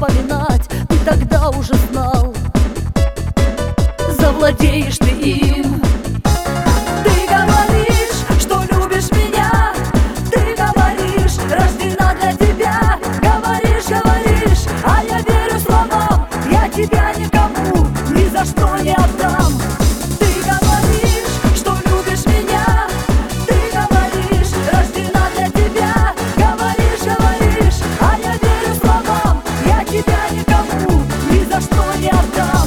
вспоминать, ты тогда уже знал, завладеешь ты им. Ты говоришь, что любишь меня, ты говоришь, рождена для тебя. Говоришь, говоришь, а я верю словам, я тебя никому ни за что не отдам. Ты говоришь, что любишь меня, ты говоришь, рождена для тебя. Говоришь, говоришь, а я верю словам, я тебя никому ни за что не отдам.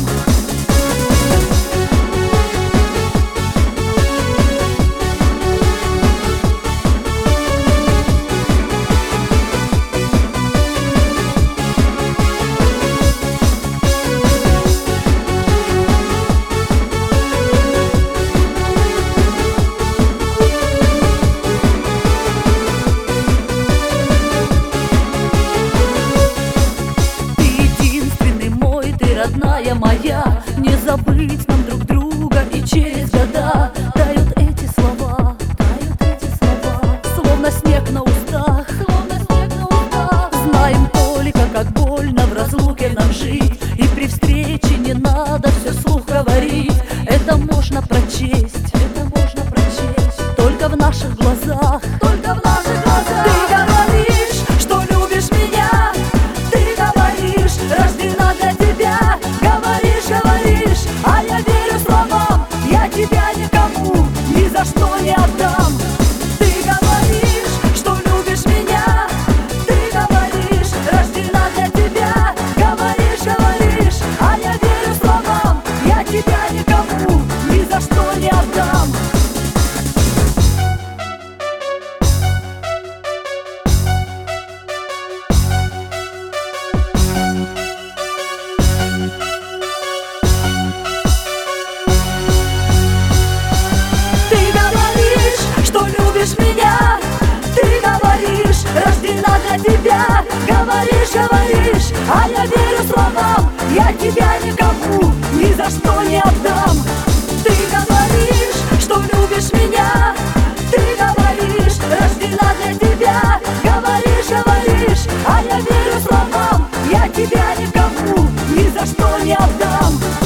Родная моя, не забыть нам друг друга, и через года тают эти слова, словно снег на устах, знаем только, как больно в разлуке нам жить, и при встрече не надо все вслух говорить. Это можно прочесть, только в наших глазах, только в наших глазах. Ты говоришь, что любишь меня, ты говоришь, рождена для тебя. Говоришь, говоришь, а я верю словам, я тебя никому ни за что не отдам. Ты говоришь, что любишь меня, ты говоришь, рождена для тебя. Говоришь, говоришь, а я верю словам, я тебя никому ни за что не отдам. Меня, ты говоришь, рождена для тебя. Говоришь, говоришь, а я верю словам, я тебя никому ни за что не отдам. Ты говоришь, что любишь меня, ты говоришь, рождена для тебя. Говоришь, говоришь, а я верю словам, я тебя никому ни за что не отдам.